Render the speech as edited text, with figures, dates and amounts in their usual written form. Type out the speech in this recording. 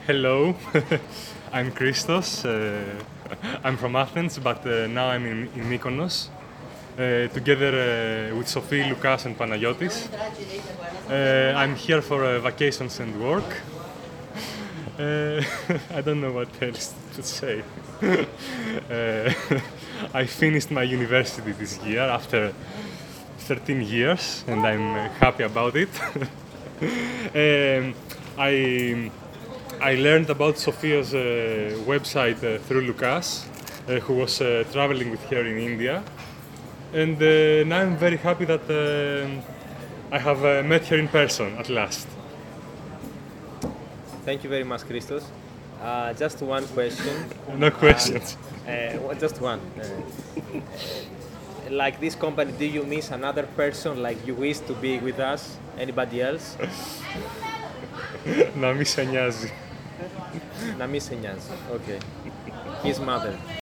Hello, I'm Christos. I'm from Athens, but now I'm in Mykonos, together with Sophie, Lukas, and Panayotis. I'm here for vacations and work. I don't know what else to say. uh, I finished my university this year after 13 years, and I'm happy about it. um, I I learned about Sophia's website through Lukas, who was traveling with her in India. And now I'm very happy that I have met her in person at last. Thank you very much, Christos. Just one question. No questions. Just one. Like this company, do you miss another person like you wish to be with us? Anybody else? Να μη σε νοιάζει. Να μη σε νοιάζει. Okay. His mother.